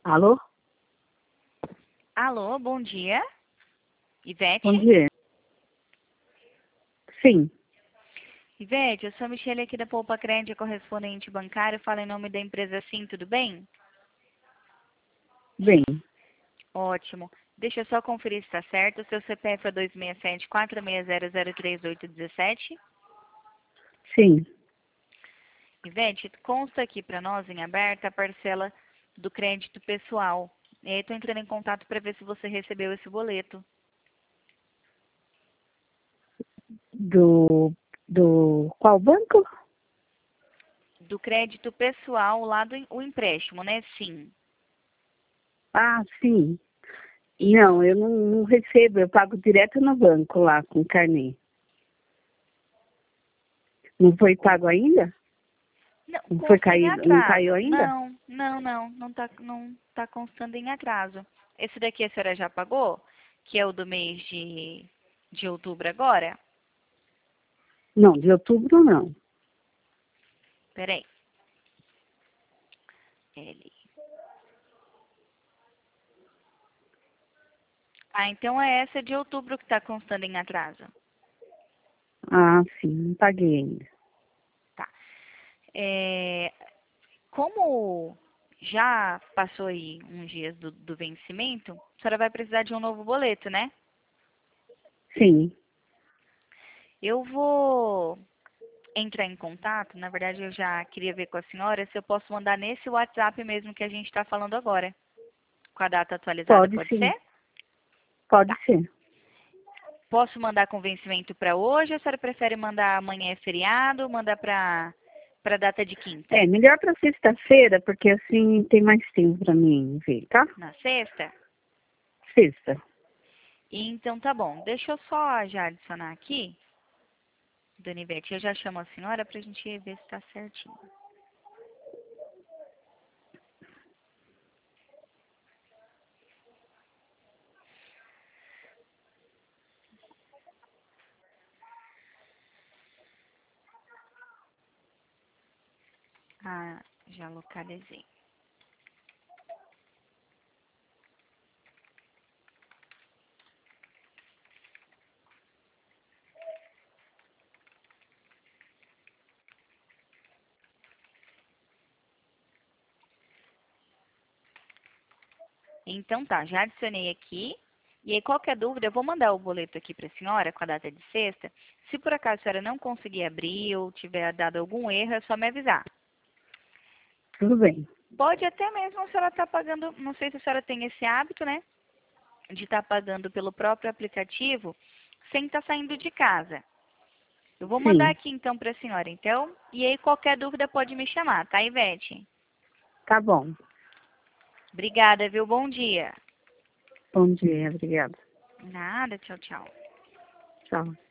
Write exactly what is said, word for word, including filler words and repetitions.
Alô? Alô, bom dia. Ivete? Bom dia. Sim. Ivete, eu sou a Michelle aqui da Poupa Crédito, correspondente bancário. Falo em nome da empresa Sim, tudo bem? Bem. Ótimo. Deixa eu só conferir se está certo. O seu C P F é dois seis sete, quatro seis zero, zero três oito um sete. Sim. Ivete, consta aqui para nós em aberta a parcela do crédito pessoal. Estou entrando em contato para ver se você recebeu esse boleto. Do, do qual banco? Do crédito pessoal lá do o empréstimo, né? Sim. Ah, sim. Isso. Não, eu não, não recebo, eu pago direto no banco lá com carnê. Não foi pago ainda? Não, Não foi consta em caído, não caiu atraso. ainda? Não, não, não, não tá, não tá constando em atraso. Esse daqui a senhora já pagou? Que é o do mês de, de outubro agora? Não, de outubro não. Peraí. Ele. Ah, então é essa de outubro que tá constando em atraso. Ah, sim, não paguei ainda. Tá. É, como já passou aí uns dias do, do vencimento, a senhora vai precisar de um novo boleto, né? Sim, Eu vou entrar em contato, na verdade eu já queria ver com a senhora se eu posso mandar nesse WhatsApp mesmo que a gente está falando agora, com a data atualizada, pode pode sim, ser? pode Tá. ser. Posso mandar com vencimento para hoje ou a senhora prefere mandar amanhã é feriado ou mandar para para data de quinta? É, melhor para sexta-feira, porque assim tem mais tempo para mim ver, tá? Na sexta? Sexta. Então tá bom, deixa eu só já adicionar aqui, Dona Ivete, eu já chamo a senhora para a gente ver se está certinho. Ah, já localizei. Então tá, já adicionei aqui. E aí, qualquer dúvida, eu vou mandar o boleto aqui para a senhora com a data de sexta. Se por acaso a senhora não conseguir abrir ou tiver dado algum erro, é só me avisar. Tudo bem. Pode até mesmo a senhora estar pagando, não sei se a senhora tem esse hábito, né? De estar pagando pelo próprio aplicativo sem estar saindo de casa. Eu vou mandar Sim, aqui então para a senhora, então. E aí, qualquer dúvida pode me chamar, tá, Ivete? tá bom. Obrigada, viu? Bom dia. Bom dia, obrigada. Nada, tchau, tchau. Tchau.